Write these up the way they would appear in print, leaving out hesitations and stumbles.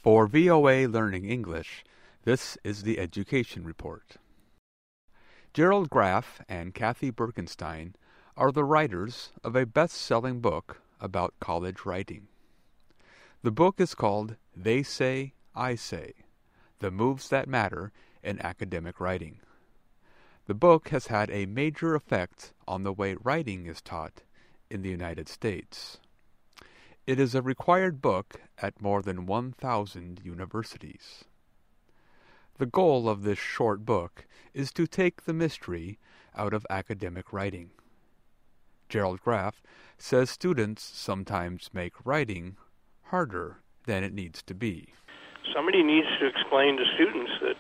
For VOA Learning English, this is the Education Report. Gerald Graff and Kathy Birkenstein are the writers of a best-selling book about college writing. The book is called They Say, I Say: The Moves That Matter in Academic Writing. The book has had a major effect on the way writing is taught in the United States. It is a required book at more than 1,000 universities. The goal of this short book is to take the mystery out of academic writing. Gerald Graff says students sometimes make writing harder than it needs to be. Somebody needs to explain to students that,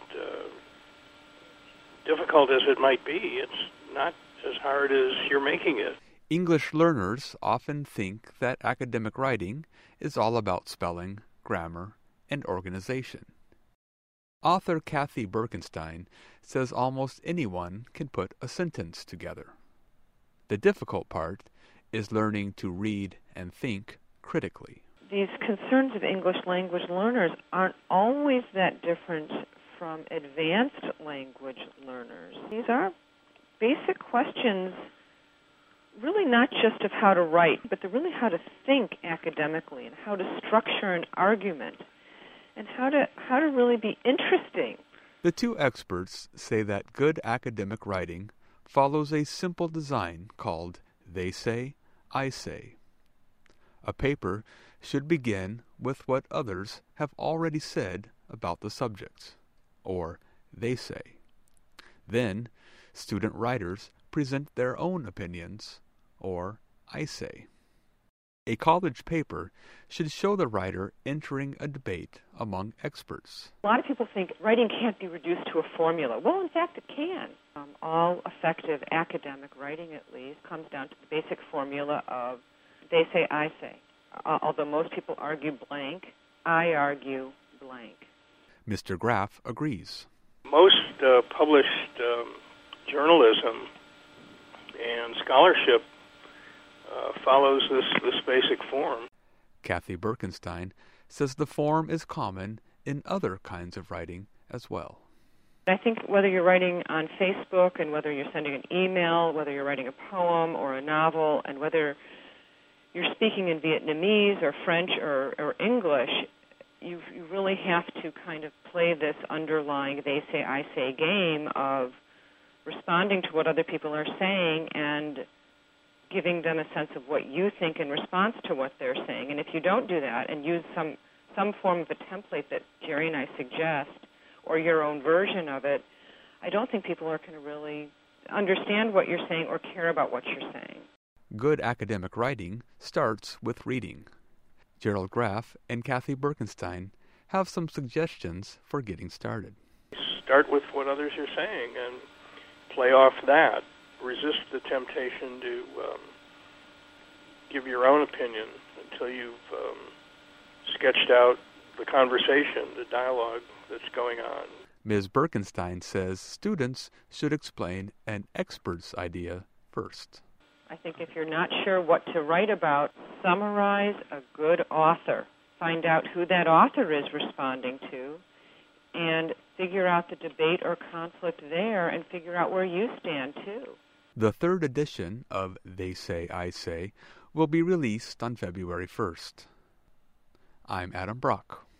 difficult as it might be, it's not as hard as you're making it. English learners often think that academic writing is all about spelling, grammar, and organization. Author Kathy Birkenstein says almost anyone can put a sentence together. The difficult part is learning to read and think critically. These concerns of English language learners aren't always that different from advanced language learners. These are basic questions, really not just of how to write, but they're really how to think academically and how to structure an argument and how to really be interesting. The two experts say that good academic writing follows a simple design called They Say, I Say. A paper should begin with what others have already said about the subject, or they say. Then, student writers present their own opinions, or I say. A college paper should show the writer entering a debate among experts. A lot of people think writing can't be reduced to a formula. Well, in fact, it can. All effective academic writing, at least, comes down to the basic formula of they say, I say. Although most people argue blank, I argue blank. Mr. Graff agrees. Most published journalism and scholarship follows this basic form. Kathy Birkenstein says the form is common in other kinds of writing as well. I think whether you're writing on Facebook and whether you're sending an email, whether you're writing a poem or a novel, and whether you're speaking in Vietnamese or French or English, you really have to kind of play this underlying they say, I say game of responding to what other people are saying and giving them a sense of what you think in response to what they're saying. And if you don't do that and use some form of a template that Jerry and I suggest, or your own version of it, I don't think people are going to really understand what you're saying or care about what you're saying. Good academic writing starts with reading. Gerald Graff and Kathy Birkenstein have some suggestions for getting started. Start with what others are saying and play off that. Resist the temptation to give your own opinion until you've sketched out the conversation, the dialogue that's going on. Ms. Birkenstein says students should explain an expert's idea first. I think if you're not sure what to write about, summarize a good author. Find out who that author is responding to and figure out the debate or conflict there and figure out where you stand too. The third edition of They Say, I Say will be released on February 1st. I'm Adam Brock.